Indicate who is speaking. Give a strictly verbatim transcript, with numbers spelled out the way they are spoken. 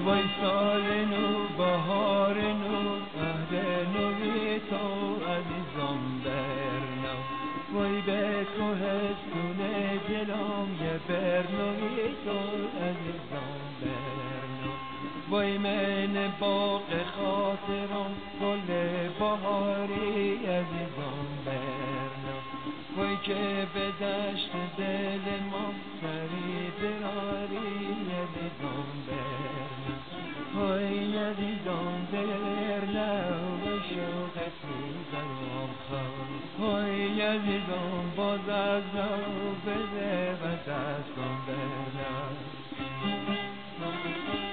Speaker 1: وای سال نو بهار نو عهد نوی تو عزیزم برنو وای به کوهستون دلم یه برنوی تو عزیزم برنو وای من باغ خاطرم گل بهاری عزیزم برنو وای که به دشت دل ما سری براری عزیزم برنو وای عزیزم برنو به شوق تیزم خواهد وای عزیزم باز از نو بده و دستم برنو